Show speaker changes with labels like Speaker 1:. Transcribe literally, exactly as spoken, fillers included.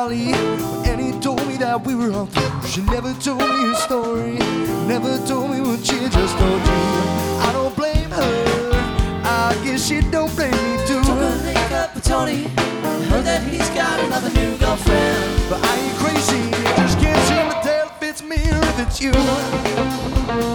Speaker 1: alley, and he told me that we were on through. She never told me her story, never told me what she just told you. I don't blame her, I guess she don't blame me too.
Speaker 2: Took a link up with Tony, heard that he's got another new girlfriend.
Speaker 1: But I ain't crazy, just can't seem to tell if it's me or if it's you.